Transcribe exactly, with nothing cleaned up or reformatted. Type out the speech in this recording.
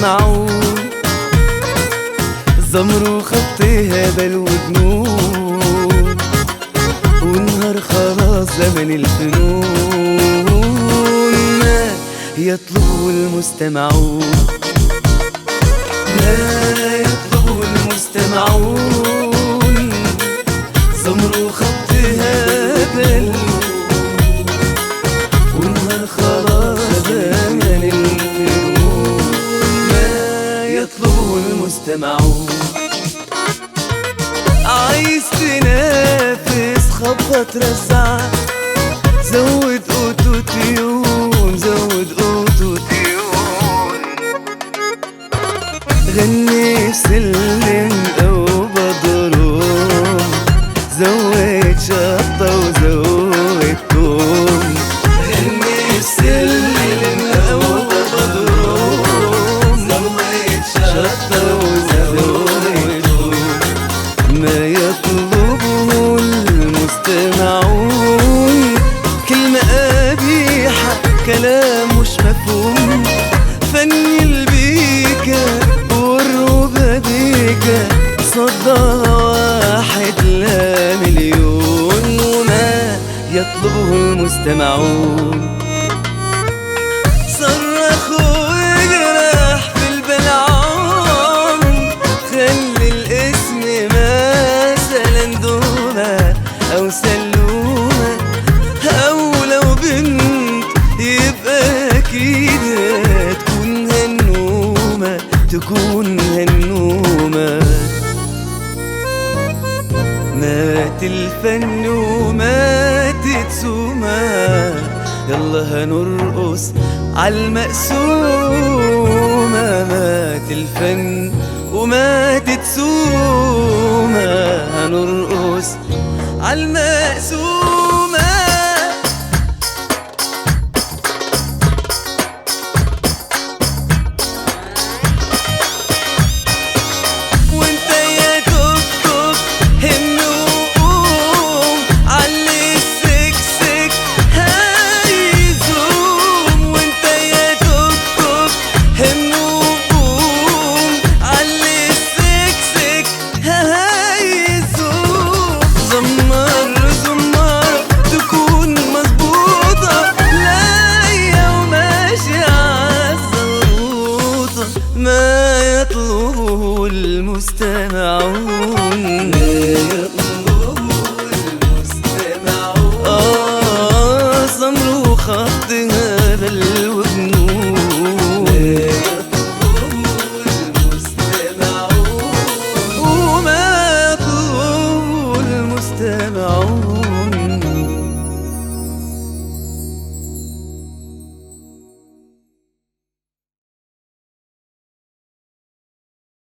المستمعون. زمروا خطي هبل وجنون، والنهار خلاص زمن الفنون. ما يطلبه المستمعون، ما يطلبه المستمعون. زمروا خطي هبل والنهار خلاص زمن الفنون. ما يطلبه المستمعون. عايز تنافس خبط رزع، زود اوتوتيون، زود اوتوتيون. غني سلم او بدروم، زود شطة وزود توم. غني سلم او بدروم، زود شطة وزود توم. ما يطلبه المستمعون كلمة قبيحة، كلام مش مفهوم. فن البيكا والربابيكا صدى واحد لا مليون. وما يطلبه المستمعون. صرخوا وجرح في البلعوم، خلي الاسم مثلا دومة أو سلومة، أو لو بنت يبقى أكيد تكون هنومة، تكون هنومة. مات الفن وماتت سومة، يلا هنرقص عالمقسومة. مات الفن وماتت سومة، هنرقص عالمقسومة. وانت يا توك توك هم وقوم، علي السكسك هيزوم. وانت يا توك توك هم وقوم، علي السكسك هيزوم. زمر زمر تكون مظبوطة، لايقة وماشي عالزروطة. ما يطلبه المستمعون، ما يطلبه المستمعون. آه زمروا خط هبل وجنون، ما يطلبه المستمعون. وما يطلبه المستمعون.